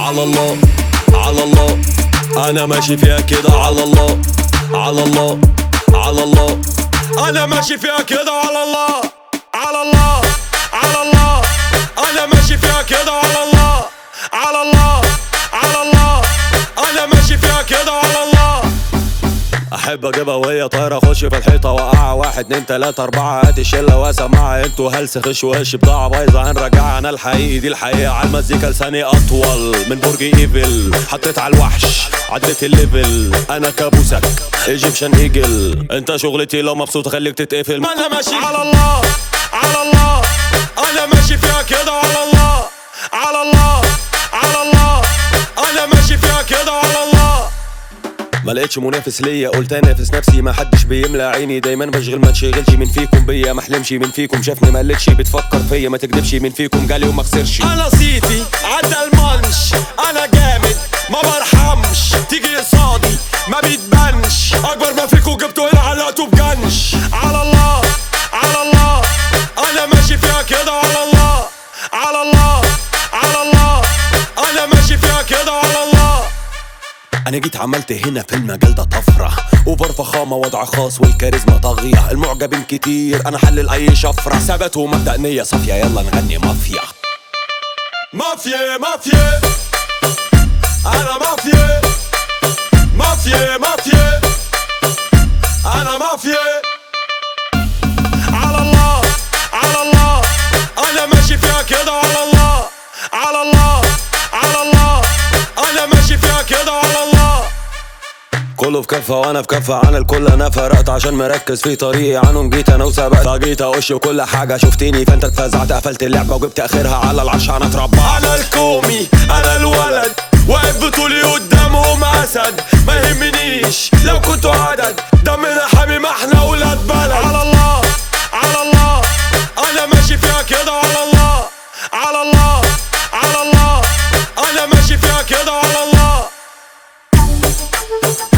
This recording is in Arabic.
على الله على الله، انا ماشي فيها كده على الله على الله على الله، انا ماشي فيها كده على الله على الله على الله، انا ماشي فيها كده على الله على الله على الله، انا ماشي فيها كده على الله. احب اجيبها وهي طايره، اخش في الحيطه وقعها، 1 2 3 4 هات الشله واسمعها، انتوا هلس خش وش بضاعه بايظه هنرجعها، انا الحقيقي دي الحقيقه، على المزيكا لساني اطول من برج ايفل، حطيت على الوحش عديت الليفل، انا كابوسك ايجيبشن ايجل، انت شغلتي لو مبسوط اخليك تتقفل، ما انا ماشي على الله على الله، انا ماشي فيها كده على الله على الله على الله، انا ماشي فيها كده على الله. ما لقيتش منافس ليا قلت انافس نفسي، ما حدش بيملى عيني، دايما بشغل ما تشغلش من فيكم بيا، ما احلمش من فيكم شافني ما قلتش، بتفكر فيا ما تكدبش من فيكم جالي وما خسرش، انا صيتي عدى المانش، انا جامد ما برحمش، تيجي قصادي ما بيتبانش، اكبر ما فيكم جبتوا هنا علقتوا بجنش، على الله على الله، انا ماشي فيها كده على الله على الله على الله، انا ماشي فيها كده على الله. انا جيت عملت هنا في المجال ده طفره، اوفر فخامه وضع خاص والكاريزما طاغيه، المعجبين كتير انا حلل اي شفره، ثبات ومبدأ نية صافيه، يلا نغني مافيا مافيا مافيا، انا مافيا مافيا مافيا، انا مافيا على الله على الله، انا ماشي فيها كده على الله على الله على الله، انا ماشي فيها كده على الله. كله في كفه وانا في كفه عن الكل، انا فرقت عشان مركز في طريقي عنهم، جيت انا وسبقت، جيت اقش وكل حاجه شفتيني فانت اتفزعت، قفلت اللعبه وجبت اخرها على العرش انا اتربى، انا الكومي انا الولد واقف بطولي قدامهم اسد، ما يهمنيش لو كنتوا عدد، دمنا حامي ما احنا ولاد بلد، على الله على الله، انا ماشي فيها كده على الله على الله على الله، انا ماشي فيها كده على الله.